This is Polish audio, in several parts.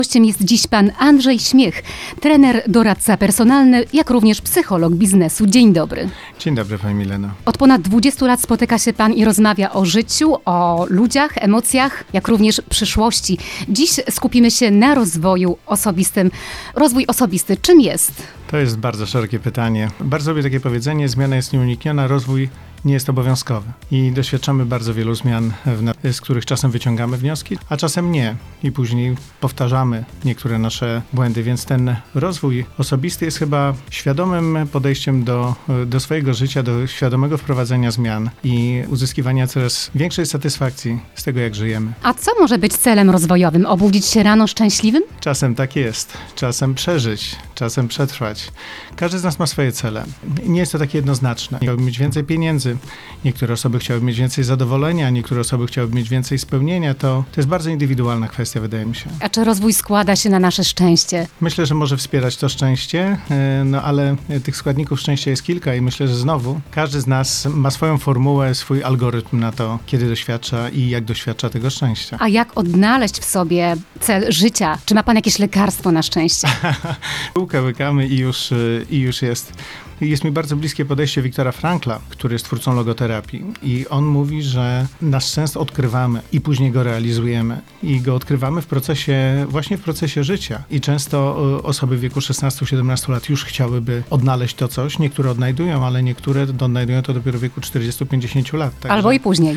Gościem jest dziś pan Andrzej Śmiech, trener, doradca personalny, jak również psycholog biznesu. Dzień dobry. Dzień dobry, pani Mileno. Od ponad 20 lat spotyka się pan i rozmawia o życiu, o ludziach, emocjach, jak również przyszłości. Dziś skupimy się na rozwoju osobistym. Rozwój osobisty, czym jest? To jest bardzo szerokie pytanie. Bardzo lubię takie powiedzenie, zmiana jest nieunikniona, rozwój nie jest obowiązkowy. I doświadczamy bardzo wielu zmian, z których czasem wyciągamy wnioski, a czasem nie. I później powtarzamy niektóre nasze błędy, więc ten rozwój osobisty jest chyba świadomym podejściem do swojego życia, do świadomego wprowadzenia zmian i uzyskiwania coraz większej satysfakcji z tego, jak żyjemy. A co może być celem rozwojowym? Obudzić się rano szczęśliwym? Czasem tak jest. Czasem przeżyć, czasem przetrwać. Każdy z nas ma swoje cele. Nie jest to takie jednoznaczne. Chciałbym mieć więcej pieniędzy, niektóre osoby chciałyby mieć więcej zadowolenia, niektóre osoby chciałyby mieć więcej spełnienia. To jest bardzo indywidualna kwestia, wydaje mi się. A czy rozwój składa się na nasze szczęście? Myślę, że może wspierać to szczęście, ale tych składników szczęścia jest kilka i myślę, że znowu każdy z nas ma swoją formułę, swój algorytm na to, kiedy doświadcza i jak doświadcza tego szczęścia. A jak odnaleźć w sobie cel życia? Czy ma pan jakieś lekarstwo na szczęście? Bułkę łykamy i już jest. Jest mi bardzo bliskie podejście Wiktora Frankla, który jest twórcą logoterapii. I on mówi, że nasz sens odkrywamy i później go realizujemy. I go odkrywamy właśnie w procesie życia. I często osoby w wieku 16-17 lat już chciałyby odnaleźć to coś. Niektóre odnajdują, ale niektóre odnajdują to dopiero w wieku 40-50 lat. Także Albo i później.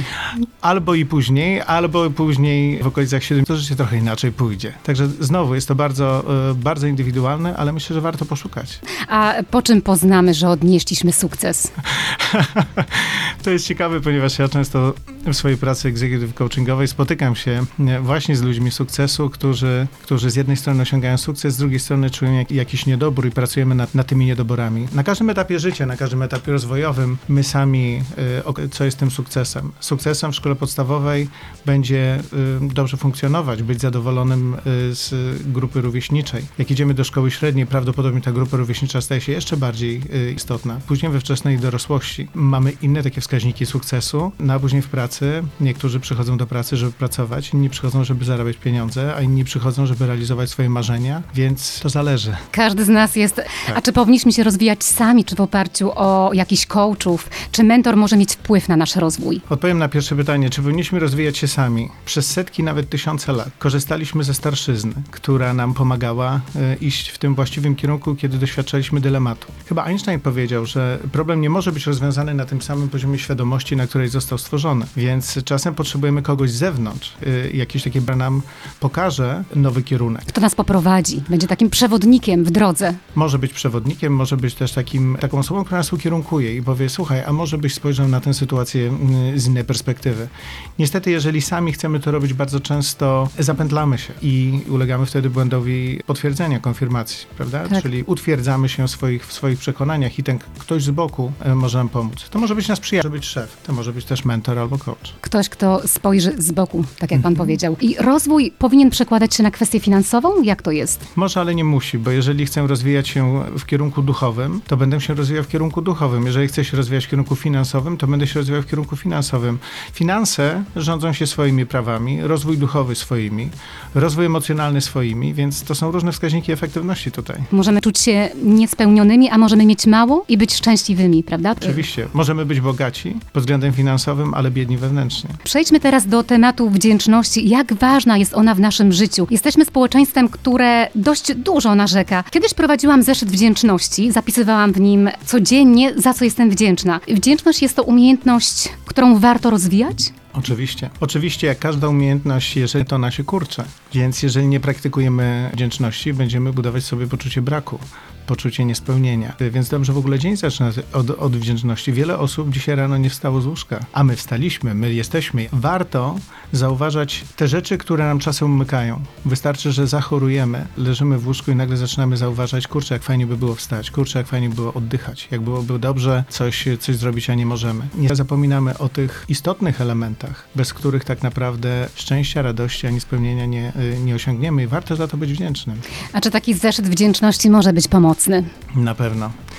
Albo później w okolicach 70 to życie trochę inaczej pójdzie. Także znowu jest to bardzo, bardzo indywidualne, ale myślę, że warto poszukać. A po czym poznamy, że odnieśliśmy sukces? To jest ciekawe, ponieważ ja często w swojej pracy executive coachingowej spotykam się właśnie z ludźmi sukcesu, którzy z jednej strony osiągają sukces, z drugiej strony czują jakiś niedobór i pracujemy nad tymi niedoborami. Na każdym etapie życia, na każdym etapie rozwojowym my sami, co jest tym sukcesem? Sukcesem w szkole podstawowej będzie dobrze funkcjonować, być zadowolonym z grupy rówieśniczej. Jak idziemy do szkoły średniej, prawdopodobnie ta grupa rówieśnicza staje się jeszcze bardziej istotna. Później we wczesnej dorosłości mamy inne takie wskaźniki sukcesu, a później w pracy niektórzy przychodzą do pracy, żeby pracować, inni przychodzą, żeby zarabiać pieniądze, a inni przychodzą, żeby realizować swoje marzenia, więc to zależy. Każdy z nas jest... Tak. A czy powinniśmy się rozwijać sami, czy w oparciu o jakichś coachów? Czy mentor może mieć wpływ na nasz rozwój? Odpowiem na pierwsze pytanie, czy powinniśmy rozwijać się sami? Przez setki, nawet tysiące lat korzystaliśmy ze starszyzny, która nam pomagała iść w tym właściwym kierunku, kiedy doświadczaliśmy dylematu. Chyba Einstein powiedział, że problem nie może być rozwiązany na tym samym poziomie świadomości, na której został stworzony. Więc czasem potrzebujemy kogoś z zewnątrz. Jakiś taki nam pokaże nowy kierunek. Kto nas poprowadzi? Będzie takim przewodnikiem w drodze. Może być przewodnikiem, może być też taką osobą, która nas ukierunkuje i powie, słuchaj, a może byś spojrzał na tę sytuację z innej perspektywy. Niestety, jeżeli sami chcemy to robić, bardzo często zapętlamy się i ulegamy wtedy błędowi potwierdzenia, konfirmacji, prawda? Tak. Czyli utwierdzamy się w swoich przekonaniach i ten ktoś z boku może nam pomóc. To może być nasz przyjaciel, może być szef, to może być też mentor albo coach. Ktoś, kto spojrzy z boku, tak jak pan powiedział. I rozwój powinien przekładać się na kwestię finansową? Jak to jest? Może, ale nie musi, bo jeżeli chcę rozwijać się w kierunku duchowym, to będę się rozwijał w kierunku duchowym. Jeżeli chcę się rozwijać w kierunku finansowym, to będę się rozwijał w kierunku finansowym. Finanse rządzą się swoimi prawami, rozwój duchowy swoimi, rozwój emocjonalny swoimi, więc to są różne wskaźniki efektywności tutaj. Możemy czuć się niespełnionymi, a możemy mieć mało i być szczęśliwymi, prawda? Oczywiście. Możemy być bogaci pod względem finansowym, ale biedni wewnętrznie. Przejdźmy teraz do tematu wdzięczności. Jak ważna jest ona w naszym życiu? Jesteśmy społeczeństwem, które dość dużo narzeka. Kiedyś prowadziłam zeszyt wdzięczności, zapisywałam w nim codziennie, za co jestem wdzięczna. Wdzięczność jest to umiejętność, którą warto rozwijać? Oczywiście. Oczywiście, jak każda umiejętność, jeżeli to ona się kurczy. Więc jeżeli nie praktykujemy wdzięczności, będziemy budować sobie poczucie braku, poczucie niespełnienia. Więc dobrze w ogóle dzień zaczynać od wdzięczności. Wiele osób dzisiaj rano nie wstało z łóżka, a my wstaliśmy, my jesteśmy. Warto zauważać te rzeczy, które nam czasem umykają. Wystarczy, że zachorujemy, leżymy w łóżku i nagle zaczynamy zauważać, kurczę, jak fajnie by było wstać, kurczę, jak fajnie było oddychać, jak byłoby dobrze coś zrobić, a nie możemy. Nie zapominamy o tych istotnych elementach, bez których tak naprawdę szczęścia, radości ani spełnienia nie osiągniemy i warto za to być wdzięcznym. A czy taki zeszyt wdzięczności może być pomocny? Na pewno.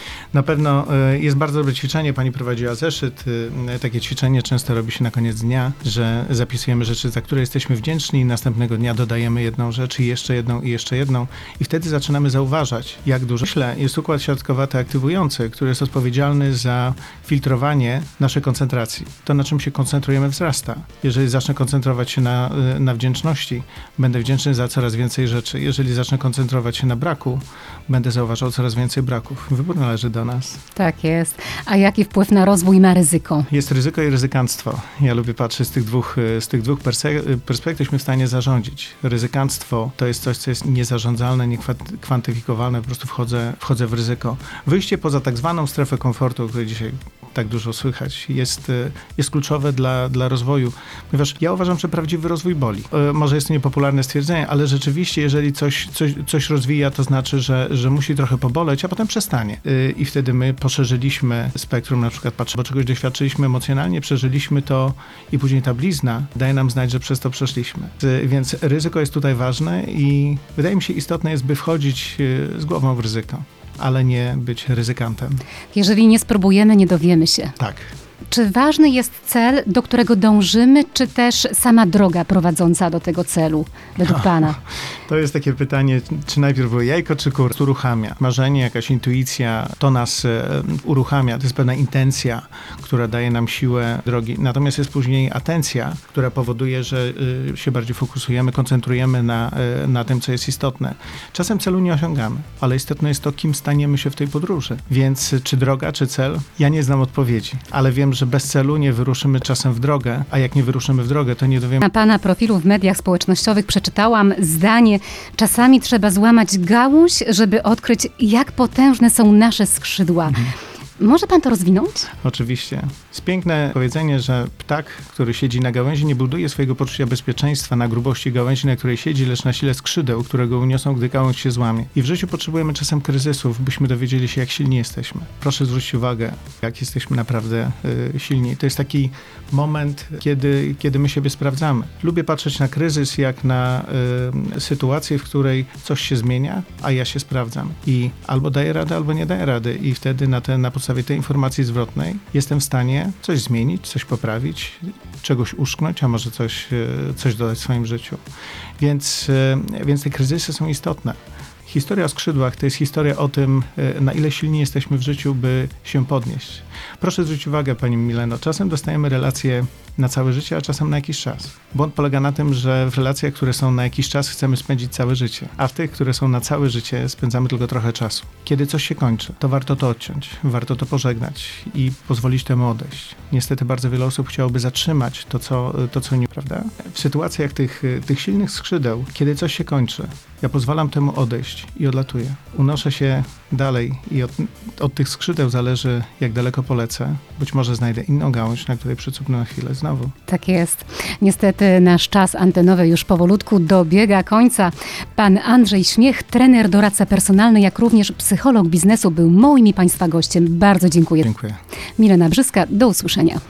Na pewno jest bardzo dobre ćwiczenie. Pani prowadziła zeszyt. Takie ćwiczenie często robi się na koniec dnia, że zapisujemy rzeczy, za które jesteśmy wdzięczni i następnego dnia dodajemy jedną rzecz i jeszcze jedną i jeszcze jedną. I wtedy zaczynamy zauważać, jak dużo. Myślę, jest układ siatkowaty aktywujący, który jest odpowiedzialny za filtrowanie naszej koncentracji. To, na czym się koncentrujemy, wzrasta. Jeżeli zacznę koncentrować się na wdzięczności, będę wdzięczny za coraz więcej rzeczy. Jeżeli zacznę koncentrować się na braku, będę zauważał coraz więcej braków. Wybór należy do nas. Tak jest. A jaki wpływ na rozwój ma ryzyko? Jest ryzyko i ryzykanstwo. Ja lubię patrzeć z tych dwóch perspektyw, jesteśmy w stanie zarządzić. Ryzykanstwo to jest coś, co jest niezarządzalne, niekwantyfikowalne, po prostu wchodzę w ryzyko. Wyjście poza tak zwaną strefę komfortu, o której dzisiaj tak dużo słychać, jest kluczowe dla rozwoju, ponieważ ja uważam, że prawdziwy rozwój boli. Może jest to niepopularne stwierdzenie, ale rzeczywiście, jeżeli coś rozwija, to znaczy, że musi trochę poboleć, a potem przestanie. I wtedy my poszerzyliśmy spektrum, na przykład bo czegoś doświadczyliśmy emocjonalnie, przeżyliśmy to i później ta blizna daje nam znać, że przez to przeszliśmy. Więc ryzyko jest tutaj ważne i wydaje mi się istotne jest, by wchodzić z głową w ryzyko, ale nie być ryzykantem. Jeżeli nie spróbujemy, nie dowiemy się. Tak. Czy ważny jest cel, do którego dążymy, czy też sama droga prowadząca do tego celu, według Pana? To jest takie pytanie, czy najpierw było jajko, czy kura? Uruchamia. Marzenie, jakaś intuicja, to nas uruchamia. To jest pewna intencja, która daje nam siłę drogi. Natomiast jest później atencja, która powoduje, że się bardziej fokusujemy, koncentrujemy na tym, co jest istotne. Czasem celu nie osiągamy, ale istotne jest to, kim staniemy się w tej podróży. Więc czy droga, czy cel? Ja nie znam odpowiedzi, ale wiem, że bez celu nie wyruszymy czasem w drogę, a jak nie wyruszymy w drogę, to nie dowiemy. Na Pana profilu w mediach społecznościowych przeczytałam zdanie: czasami trzeba złamać gałąź, żeby odkryć, jak potężne są nasze skrzydła. Może Pan to rozwinąć? Oczywiście. Jest piękne powiedzenie, że ptak, który siedzi na gałęzi, nie buduje swojego poczucia bezpieczeństwa na grubości gałęzi, na której siedzi, lecz na sile skrzydeł, które go uniosą, gdy gałąź się złamie. I w życiu potrzebujemy czasem kryzysów, byśmy dowiedzieli się, jak silni jesteśmy. Proszę zwrócić uwagę, jak jesteśmy naprawdę silni. To jest taki moment, kiedy my siebie sprawdzamy. Lubię patrzeć na kryzys jak na sytuację, w której coś się zmienia, a ja się sprawdzam. I albo daję radę, albo nie daję rady. I wtedy na podstawie tej informacji zwrotnej jestem w stanie coś zmienić, coś poprawić, czegoś uszknąć, a może coś dodać w swoim życiu. Więc te kryzysy są istotne. Historia o skrzydłach to jest historia o tym, na ile silni jesteśmy w życiu, by się podnieść. Proszę zwrócić uwagę, Pani Mileno, czasem dostajemy relacje na całe życie, a czasem na jakiś czas. Błąd polega na tym, że w relacjach, które są na jakiś czas, chcemy spędzić całe życie, a w tych, które są na całe życie, spędzamy tylko trochę czasu. Kiedy coś się kończy, to warto to odciąć, warto to pożegnać i pozwolić temu odejść. Niestety bardzo wiele osób chciałoby zatrzymać to, co nie, prawda? W sytuacjach tych silnych skrzydeł, kiedy coś się kończy, ja pozwalam temu odejść i odlatuję. Unoszę się dalej i od tych skrzydeł zależy, jak daleko polecę. Być może znajdę inną gałąź, na której przycupnę na chwilę znowu. Tak jest. Niestety nasz czas antenowy już powolutku dobiega końca. Pan Andrzej Śmiech, trener, doradca personalny, jak również psycholog biznesu, był moim i Państwa gościem. Bardzo dziękuję. Dziękuję. Milena Brzyska, do usłyszenia.